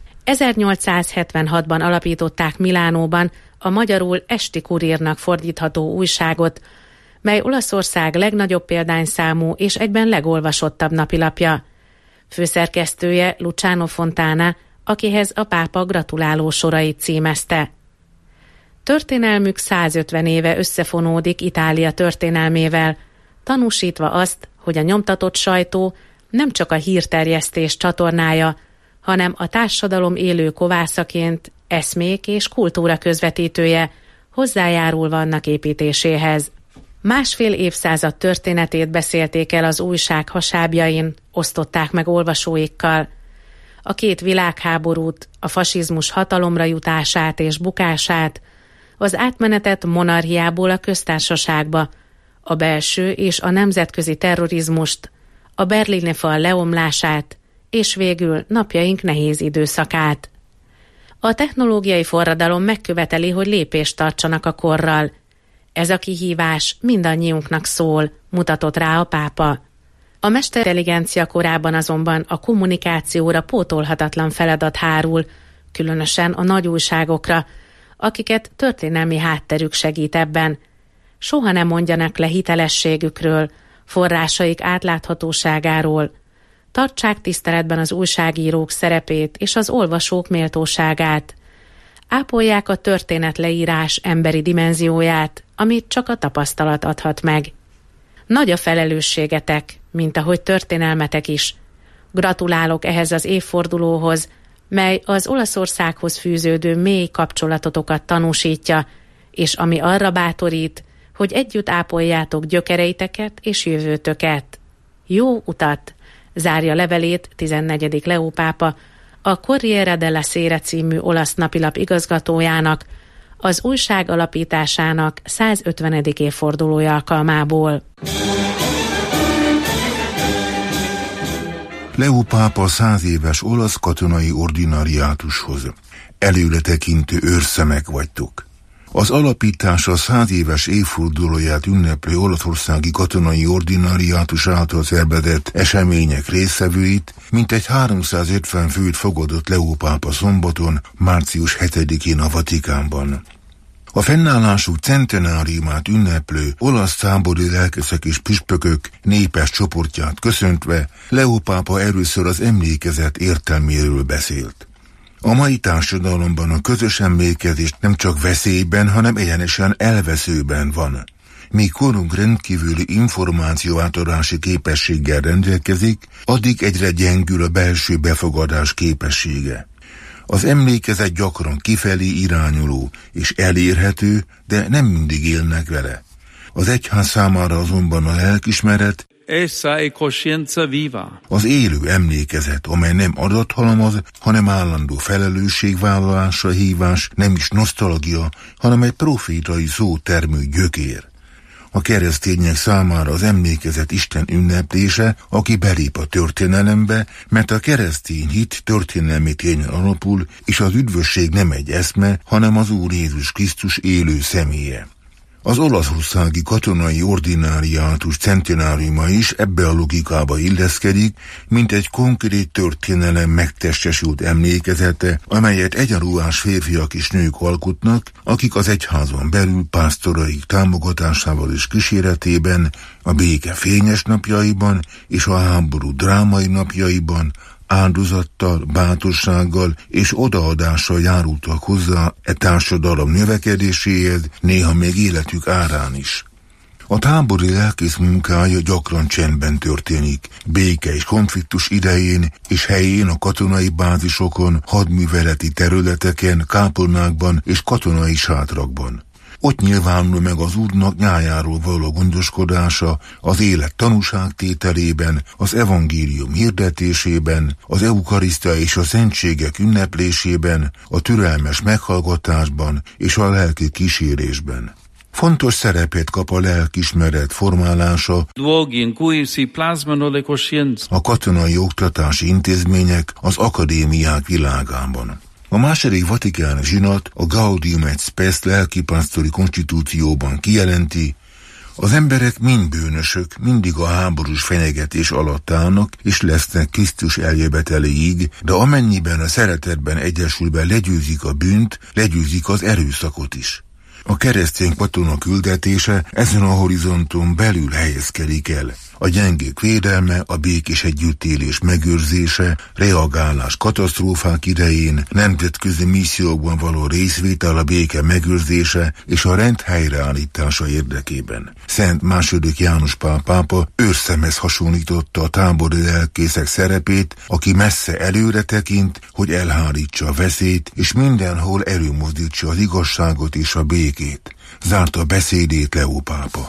1876-ban alapították Milánóban a magyarul Esti Kurírnak fordítható újságot, mely Olaszország legnagyobb példányszámú és egyben legolvasottabb napilapja. Főszerkesztője Luciano Fontana, akihez a pápa gratuláló sorait címezte. Történelmük 150 éve összefonódik Itália történelmével, tanúsítva azt, hogy a nyomtatott sajtó nem csak a hírterjesztés csatornája, hanem a társadalom élő kovászaként, eszmék és kultúra közvetítője, hozzájárulva annak építéséhez. 1,5 évszázad történetét beszélték el az újság hasábjain, osztották meg olvasóikkal. A 2 világháborút, a fasizmus hatalomra jutását és bukását, az átmenetet monarchiából a köztársaságba, a belső és a nemzetközi terrorizmust, a berlini fal leomlását, és végül napjaink nehéz időszakát. A technológiai forradalom megköveteli, hogy lépést tartsanak a korral. Ez a kihívás mindannyiunknak szól, mutatott rá a pápa. A mesterintelligencia korában azonban a kommunikációra pótolhatatlan feladat hárul, különösen a nagy újságokra, akiket történelmi hátterük segít ebben. Soha nem mondjanak le hitelességükről, forrásaik átláthatóságáról. Tartsák tiszteletben az újságírók szerepét és az olvasók méltóságát. Ápolják a történetleírás emberi dimenzióját, amit csak a tapasztalat adhat meg. Nagy a felelősségetek, mint ahogy történelmetek is. Gratulálok ehhez az évfordulóhoz, mely az Olaszországhoz fűződő mély kapcsolatotokat tanúsítja, és ami arra bátorít, hogy együtt ápoljátok gyökereiteket és jövőtöket. Jó utat! Zárja levelét 14. Leó pápa a Corriere della Sera című olasz napilap igazgatójának, az újság alapításának 150. évfordulója alkalmából. Leó pápa 100 éves olasz katonai ordinariátushoz előretekintő őrszemek vagytok. Az alapítása 100 éves évfordulóját ünneplő olaszországi katonai ordinariátus által szervezett események résztvevőit mintegy 350 főt fogadott Leó pápa szombaton, március 7-én a Vatikánban. A fennállásuk centenáriumát ünneplő olasz tábori lelkészek és püspökök népes csoportját köszöntve Leó pápa először az emlékezet értelméről beszélt. A mai társadalomban a közös emlékezés nem csak veszélyben, hanem egyenesen elveszőben van. Míg korunk rendkívüli információátadási képességgel rendelkezik, addig egyre gyengül a belső befogadás képessége. Az emlékezet gyakran kifelé irányuló és elérhető, de nem mindig élnek vele. Az egyház számára azonban a lelkiismeret az élő emlékezet, amely nem adathalmaz, hanem állandó felelősségvállalásra hívás, nem is nosztalgia, hanem egy profétai szótermű gyökér. A keresztények számára az emlékezet Isten ünneplése, aki belép a történelembe, mert a keresztény hit történelmi tényen alapul, és az üdvösség nem egy eszme, hanem az Úr Jézus Krisztus élő személye. Az olaszországi katonai ordináriátus centenáriuma is ebbe a logikába illeszkedik, mint egy konkrét történelem megtestesült emlékezete, amelyet egyenruhás férfiak és nők alkotnak, akik az egyházon belül pásztoraik támogatásával és kíséretében, a béke fényes napjaiban és a háború drámai napjaiban áldozattal, bátorsággal és odaadással járultak hozzá e társadalom növekedéséhez, néha még életük árán is. A tábori lelkész munkája gyakran csendben történik, béke és konfliktus idején és helyén a katonai bázisokon, hadműveleti területeken, kápolnákban és katonai sátrakban. Ott nyilvánul meg az Úrnak nyájáról való gondoskodása, az élet tanúságtételében, az evangélium hirdetésében, az eukarisztia és a szentségek ünneplésében, a türelmes meghallgatásban és a lelki kísérésben. Fontos szerepet kap a lelkiismeret formálása a katonai oktatási intézmények, az akadémiák világában. A második vatikáni zsinat a Gaudium et Spes lelkipásztori konstitúcióban kijelenti, az emberek mind bűnösök, mindig a háborús fenyegetés alatt állnak, és lesznek Krisztus eljöveteléig, de amennyiben a szeretetben egyesülve legyőzik a bűnt, legyőzik az erőszakot is. A keresztény katona küldetése ezen a horizonton belül helyezkedik el. A gyengék védelme, a békés együttélés megőrzése, reagálás katasztrófák idején, nemzetközi missziókban való részvétel a béke megőrzése és a rend helyreállítása érdekében. Szent II. János Pál pápa őrszemhez hasonlította a tábori lelkészek szerepét, aki messze előre tekint, hogy elhárítsa a veszélyt, és mindenhol előmozdítsa az igazságot és a békét. Zárta beszédét Leó pápa.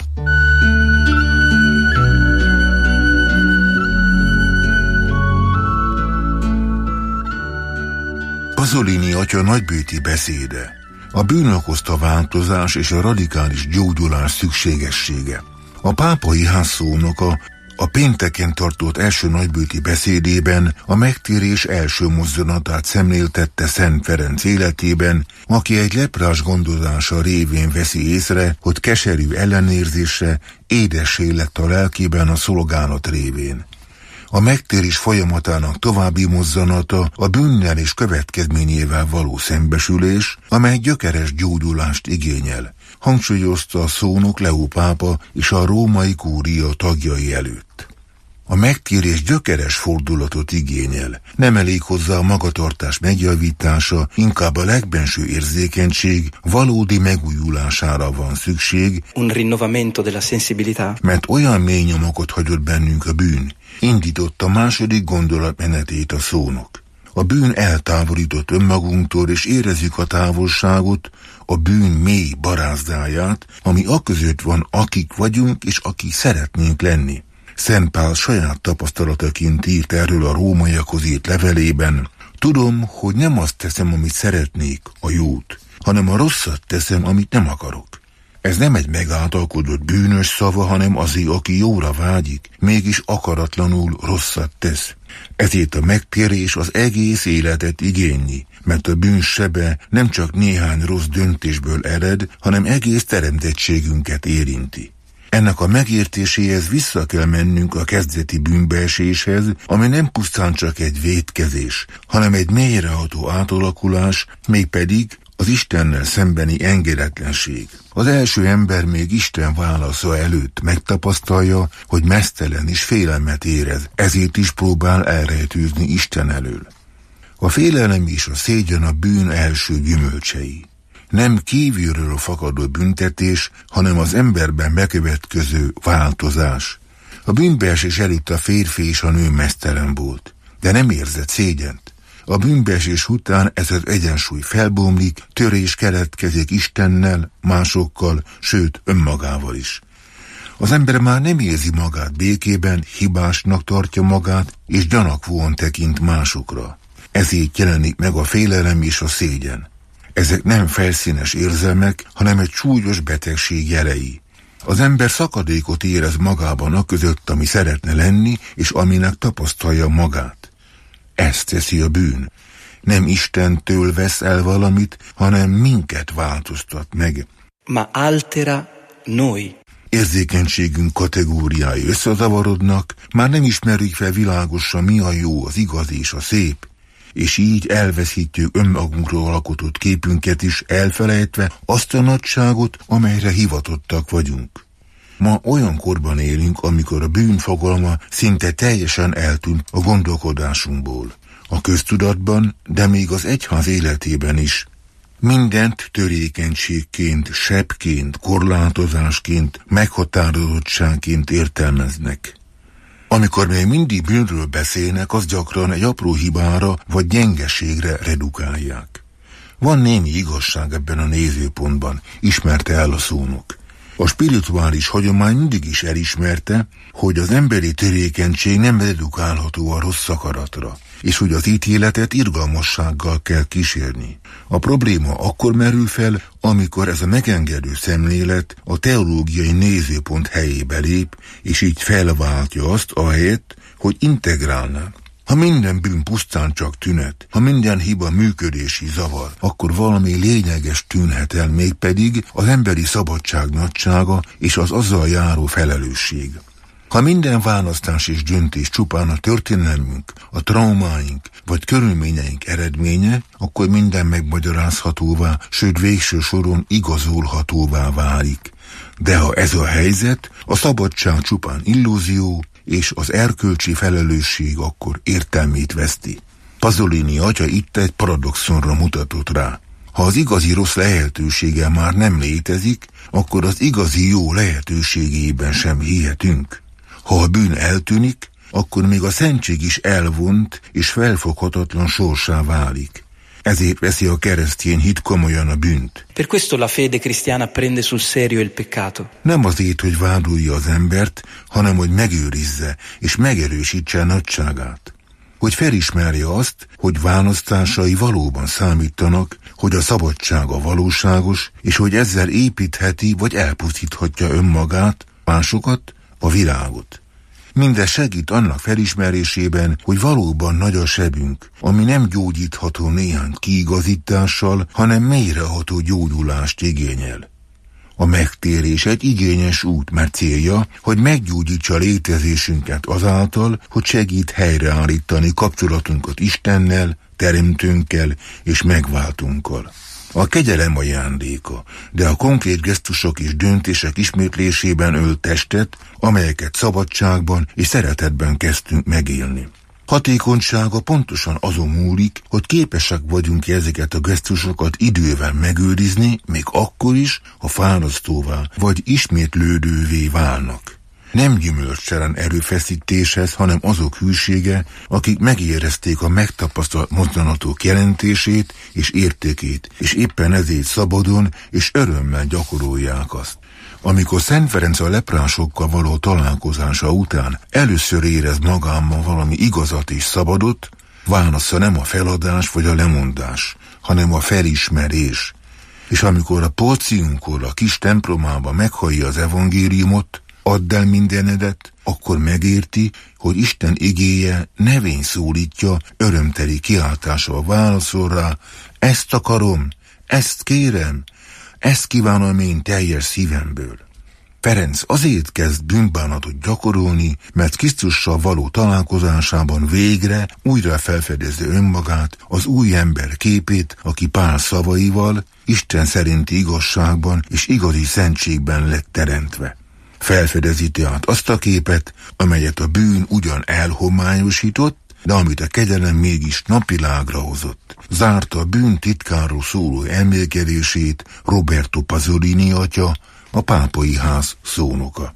Pasolini atya nagybőti beszéde. A bűn okozta változás és a radikális gyógyulás szükségessége. A pápai házszónoka a pénteken tartott első nagybőti beszédében a megtérés első mozzanatát szemléltette Szent Ferenc életében, aki egy leprás gondozása révén veszi észre, hogy keserű ellenérzésre édessé lett a lelkében a szolgálat révén. A megtérés folyamatának további mozzanata a bűnnel és következményével való szembesülés, amely gyökeres gyógyulást igényel, hangsúlyozta a szónok Leó pápa és a római kúria tagjai előtt. A megtérés gyökeres fordulatot igényel, nem elég hozzá a magatartás megjavítása, inkább a legbenső érzékenység valódi megújulására van szükség, un rinnovamento della sensibilità, mert olyan mély nyomokat hagyott bennünk a bűn, indította második gondolatmenetét a szónok. A bűn eltávolított önmagunktól, és érezzük a távolságot, a bűn mély barázdáját, ami aközött van, akik vagyunk, és akik szeretnénk lenni. Szent Pál saját tapasztalataként írt erről a rómaiakhoz írt levelében: tudom, hogy nem azt teszem, amit szeretnék, a jót, hanem a rosszat teszem, amit nem akarok. Ez nem egy megáltalkodott bűnös szava, hanem azért, aki jóra vágyik, mégis akaratlanul rosszat tesz. Ezért a megtérés az egész életet igényli, mert a bűn sebe nem csak néhány rossz döntésből ered, hanem egész teremtettségünket érinti. Ennek a megértéséhez vissza kell mennünk a kezdeti bűnbeeséshez, ami nem pusztán csak egy vétkezés, hanem egy mélyreható átalakulás, mégpedig az Istennel szembeni engedetlenség. Az első ember még Isten válasza előtt megtapasztalja, hogy meztelen és félelmet érez, ezért is próbál elrejtőzni Isten elől. A félelem és a szégyen a bűn első gyümölcsei. Nem kívülről fakadó büntetés, hanem az emberben bekövetkező változás. A bűnbeesés előtt a férfi és a nő meztelen volt, de nem érzett szégyent. A bűnbeesés után ez az egyensúly felbomlik, törés keletkezik Istennel, másokkal, sőt önmagával is. Az ember már nem érzi magát békében, hibásnak tartja magát, és gyanakvóan tekint másokra. Ezért jelenik meg a félelem és a szégyen. Ezek nem felszínes érzelmek, hanem egy súlyos betegség jelei. Az ember szakadékot érez magában a között, ami szeretne lenni, és aminek tapasztalja magát. Ezt teszi a bűn. Nem Istentől vesz el valamit, hanem minket változtat meg. Ma altera noi. Érzékenységünk kategóriái összezavarodnak, már nem ismerjük fel világosan, mi a jó, az igaz és a szép, és így elveszítjük önmagunkról alkotott képünket is, elfelejtve azt a nagyságot, amelyre hivatottak vagyunk. Ma olyan korban élünk, amikor a bűn fogalma szinte teljesen eltűnt a gondolkodásunkból. A köztudatban, de még az egyház életében is. Mindent törékenységként, sebként, korlátozásként, meghatározottságként értelmeznek. Amikor még mindig bűnről beszélnek, az gyakran egy apró hibára vagy gyengeségre redukálják. Van némi igazság ebben a nézőpontban, ismerte el a szónok. A spirituális hagyomány mindig is elismerte, hogy az emberi törékenység nem redukálható a rossz akaratra, és hogy az ítéletet irgalmassággal kell kísérni. A probléma akkor merül fel, amikor ez a megengedő szemlélet a teológiai nézőpont helyébe lép, és így felváltja azt ahelyett, hogy integrálná. Ha minden bűn pusztán csak tünet, ha minden hiba működési zavar, akkor valami lényeges tűnhet el, mégpedig az emberi szabadság nagysága és az azzal járó felelősség. Ha minden választás és döntés csupán a történelmünk, a traumáink vagy körülményeink eredménye, akkor minden megmagyarázhatóvá, sőt végső soron igazolhatóvá válik. De ha ez a helyzet, a szabadság csupán illúzió, és az erkölcsi felelősség akkor értelmét veszti. Pasolini atya itt egy paradoxonra mutatott rá. Ha az igazi rossz lehetősége már nem létezik, akkor az igazi jó lehetőségében sem hihetünk. Ha a bűn eltűnik, akkor még a szentség is elvont és felfoghatatlan sorsá válik. Ezért veszi a keresztény hit komolyan a bűnt. Per questo la fede cristiana prende sul serio il peccato. Nem azért, hogy vádolja az embert, hanem hogy megőrizze és megerősítse nagyságát. Hogy felismerje azt, hogy választásai valóban számítanak, hogy a szabadsága valóságos, és hogy ezzel építheti vagy elpusztíthatja önmagát, másokat, a világot. Mindez segít annak felismerésében, hogy valóban nagy a sebünk, ami nem gyógyítható néhány kiigazítással, hanem mélyreható gyógyulást igényel. A megtérés egy igényes út, mert célja, hogy meggyógyítsa létezésünket azáltal, hogy segít helyreállítani kapcsolatunkat Istennel, Teremtőnkkel és megváltunkkal. A kegyelem ajándéka, de a konkrét gesztusok és döntések ismétlésében ölt testet, amelyeket szabadságban és szeretetben kezdtünk megélni. Hatékonysága pontosan azon múlik, hogy képesek vagyunk ezeket a gesztusokat idővel megőrizni, még akkor is, ha fárasztóvá vagy ismétlődővé válnak. Nem gyümölcstelen erőfeszítéshez, hanem azok hűsége, akik megérezték a megtapasztalt mozdulatok jelentését és értékét, és éppen ezért szabadon és örömmel gyakorolják azt. Amikor Szent Ferenc a leprásokkal való találkozása után először érez magában valami igazat és szabadot, válasza nem a feladás vagy a lemondás, hanem a felismerés. És amikor a porciunkor a kis templomában meghallja az evangéliumot, add el mindenedet, akkor megérti, hogy Isten igéje nevén szólítja, örömteli kiáltással válaszol rá, ezt akarom, ezt kérem, ezt kívánom én teljes szívemből. Ferenc azért kezd bűnbánatot gyakorolni, mert Krisztussal való találkozásában végre újra felfedezi önmagát, az új ember képét, aki Pál szavaival, Isten szerinti igazságban és igazi szentségben lett teremtve. Felfedezi tehát azt a képet, amelyet a bűn ugyan elhomályosított, de amit a kegyelem mégis napvilágra hozott, zárta a bűn titkáról szóló elmélkedését Roberto Pasolini atya, a pápai ház szónoka.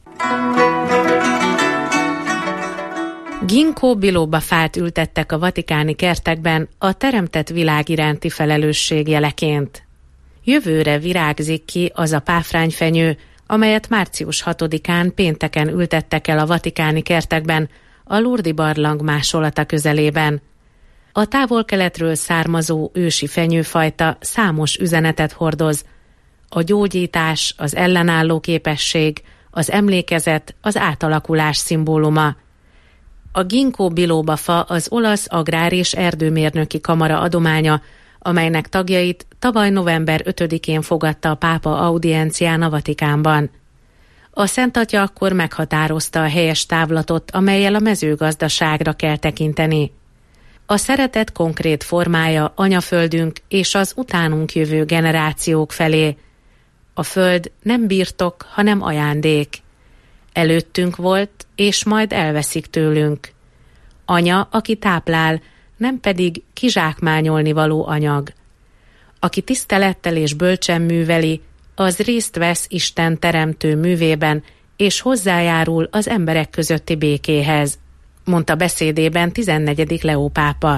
Ginkgo biloba fát ültettek a vatikáni kertekben a teremtett világ iránti felelősség jeleként. Jövőre virágzik ki az a páfrányfenyő, amelyet március 6-án pénteken ültettek el a vatikáni kertekben, a Lourdes barlang másolata közelében. A távol-keletről származó ősi fenyőfajta számos üzenetet hordoz. A gyógyítás, az ellenálló képesség, az emlékezet, az átalakulás szimbóluma. A Ginkgo biloba fa az olasz agrár- és erdőmérnöki kamara adománya, amelynek tagjait tavaly november 5-én fogadta a pápa audiencián a Vatikánban. A Szent Atya akkor meghatározta a helyes távlatot, amellyel a mezőgazdaságra kell tekinteni. A szeretet konkrét formája anyaföldünk és az utánunk jövő generációk felé. A föld nem birtok, hanem ajándék. Előttünk volt, és majd elveszik tőlünk. Anya, aki táplál, nem pedig kizsákmányolni való anyag. Aki tisztelettel és bölcsen műveli, az részt vesz Isten teremtő művében, és hozzájárul az emberek közötti békéhez, mondta beszédében 14. Leó pápa.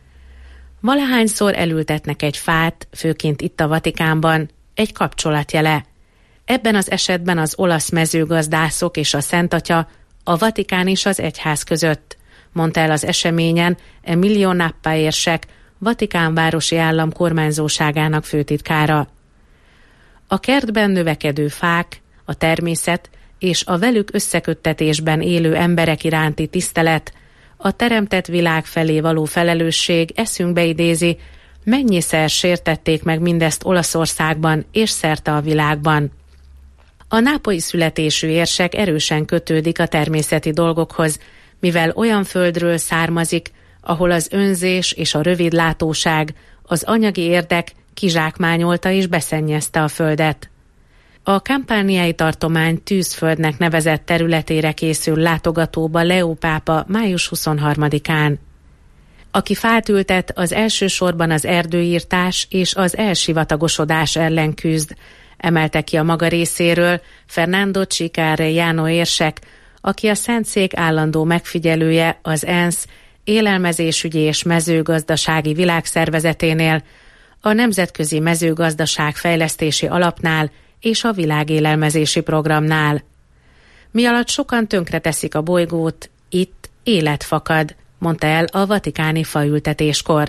Valahányszor elültetnek egy fát, főként itt a Vatikánban, egy kapcsolatjele. Ebben az esetben az olasz mezőgazdászok és a Szent Atya, a Vatikán és az egyház között, mondta el az eseményen Emilio Nappa érsek, Vatikán városi állam kormányzóságának főtitkára. A kertben növekedő fák, a természet és a velük összeköttetésben élő emberek iránti tisztelet, a teremtett világ felé való felelősség eszünkbe idézi, mennyiszer sértették meg mindezt Olaszországban és szerte a világban. A nápolyi születésű érsek erősen kötődik a természeti dolgokhoz, mivel olyan földről származik, ahol az önzés és a rövidlátóság, az anyagi érdek kizsákmányolta és beszennyezte a földet. A kampániai tartomány tűzföldnek nevezett területére készül látogatóba Leó pápa május 23-án. Aki fát ültet, az elsősorban az erdőírtás és az elsivatagosodás ellen küzd, emelte ki a maga részéről Fernando Cicarellano érsek, aki a Szentszék állandó megfigyelője az ENSZ élelmezésügyi és mezőgazdasági világszervezeténél, a Nemzetközi Mezőgazdaság Fejlesztési Alapnál és a Világélelmezési Programnál. Mi alatt sokan tönkreteszik a bolygót, itt élet fakad, mondta el a vatikáni faültetéskor.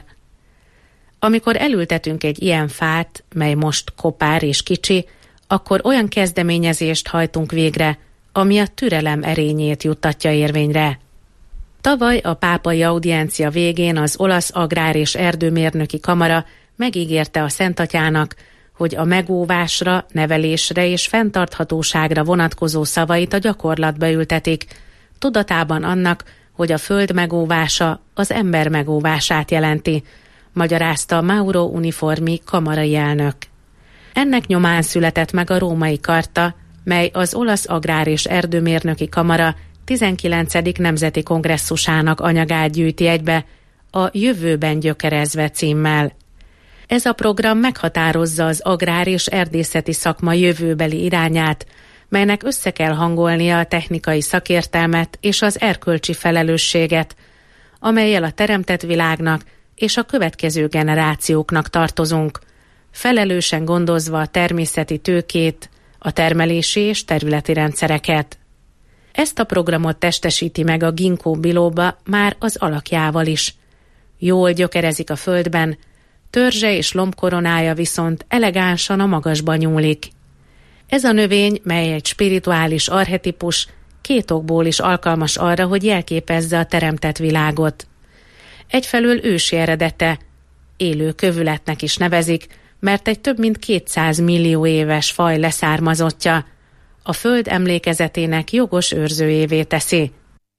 Amikor elültetünk egy ilyen fát, mely most kopár és kicsi, akkor olyan kezdeményezést hajtunk végre, ami a türelem erényét juttatja érvényre. Tavaly a pápai audiencia végén az olasz agrár- és erdőmérnöki kamara megígérte a Szent Atyának, hogy a megóvásra, nevelésre és fenntarthatóságra vonatkozó szavait a gyakorlatba ültetik, tudatában annak, hogy a föld megóvása az ember megóvását jelenti, magyarázta Mauro Uniformi kamarai elnök. Ennek nyomán született meg a római karta, mely az olasz agrár- és erdőmérnöki kamara 19. nemzeti kongresszusának anyagát gyűjti egybe, a Jövőben gyökerezve címmel. Ez a program meghatározza az agrár- és erdészeti szakma jövőbeli irányát, melynek össze kell hangolnia a technikai szakértelmet és az erkölcsi felelősséget, amellyel a teremtett világnak és a következő generációknak tartozunk, felelősen gondozva a természeti tőkét, a termelési és területi rendszereket. Ezt a programot testesíti meg a Ginkgo biloba már az alakjával is. Jól gyökerezik a földben, törzse és lombkoronája viszont elegánsan a magasba nyúlik. Ez a növény, mely egy spirituális archetipus, két okból is alkalmas arra, hogy jelképezze a teremtett világot. Egyfelől ősi eredete, élő kövületnek is nevezik, mert egy több mint 200 millió éves faj leszármazottja, a föld emlékezetének jogos őrzőjévé teszi.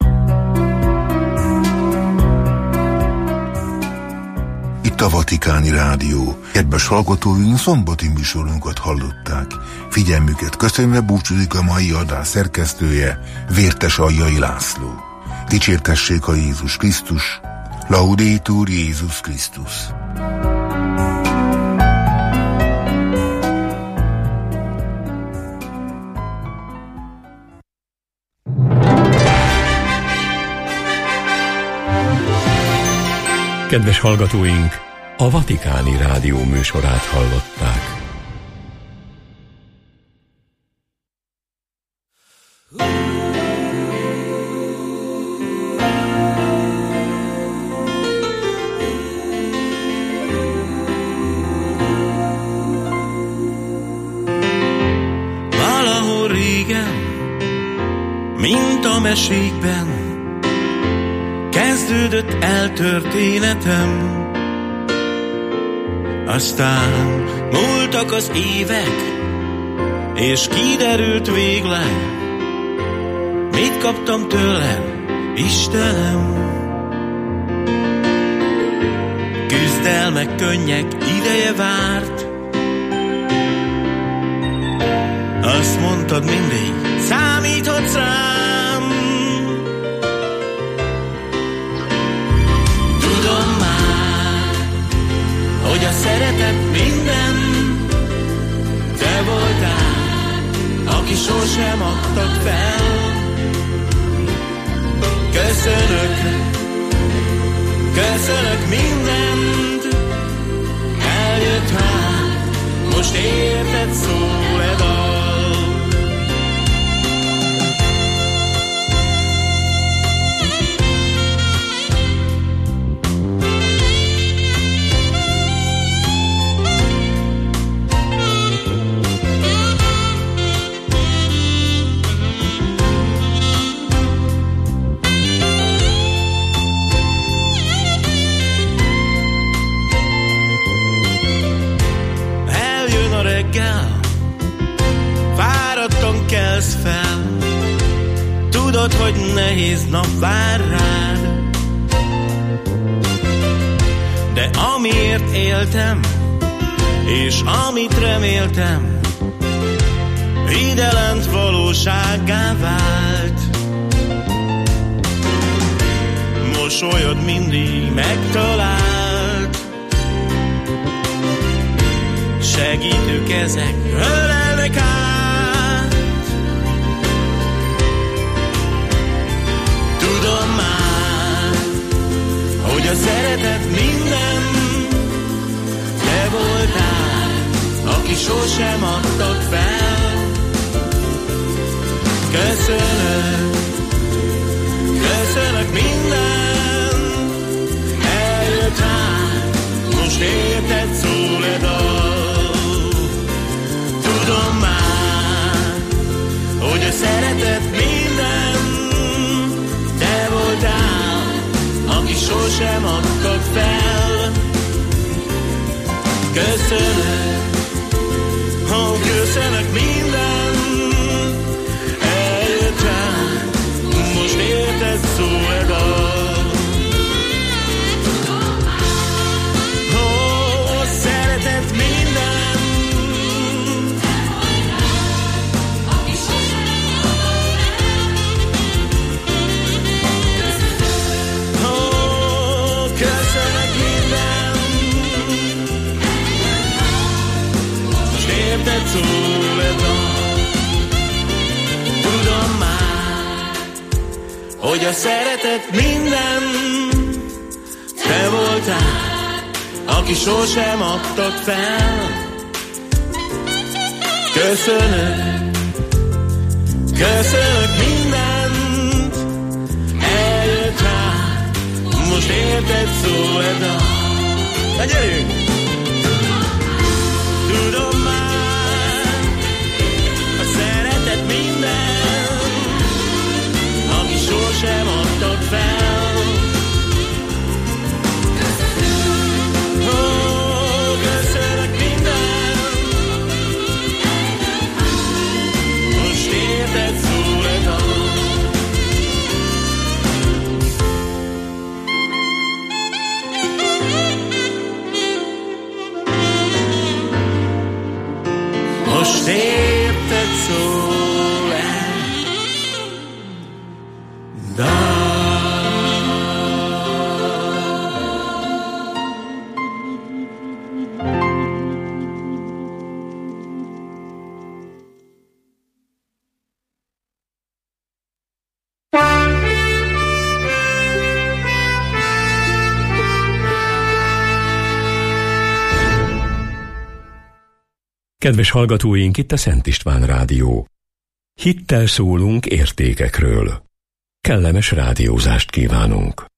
Itt a Vatikáni Rádió. Kedves hallgatóink, szombati műsorunkat hallották. Figyelmüket köszönve búcsúzik a mai adás szerkesztője, Vértes Aljai László. Dicsértessék a Jézus Krisztus, Laudetur Jézus Krisztus. Kedves hallgatóink, a Vatikáni Rádió műsorát hallották. Valahol régen, mint a mesékben, kezdődött el történetem. Aztán múltak az évek, és kiderült végleg, mit kaptam tőled, Istenem. Küzdelmek, könnyek ideje várt. Azt mondtad mindig, számíthatsz rám. Tudom már, hogy a szeretet minden. Te voltál, aki sosem adtad fel. Köszönök mindent. Eljött hát, most érted, szól e dal. Fáradtan kelsz fel, tudod, hogy nehéz nap vár rád. De amiért éltem, és amit reméltem, idelent valósággá vált. Mosolyod mindig megtalált, segítő kezek ölelnek át. Tudom már, hogy a szeretet minden. Te voltál, aki sosem adtad fel. Köszönök minden. Eljött hát, most érted, szól e dal. Tudom már, hogy a szeretet minden. Te voltál, aki sosem adtad fel. Köszönök minden. Eljött rá, most érted, szól e dal. Ó, szeretet minden. Köszönök minden. Most érted, szól e dal. Tudom már, hogy a szeretet minden. Te voltál, aki sosem adtad fel. Köszönök mindent. Eljött rá, most érted, szól e dal. Na gyerünk! Tudom már, a szeretet minden, aki sosem adtad fel. Köszönök mindent. Most érted, szól e dal. Most érted, szól e dal. Kedves hallgatóink, itt a Szent István Rádió. Hittel szólunk értékekről. Kellemes rádiózást kívánunk.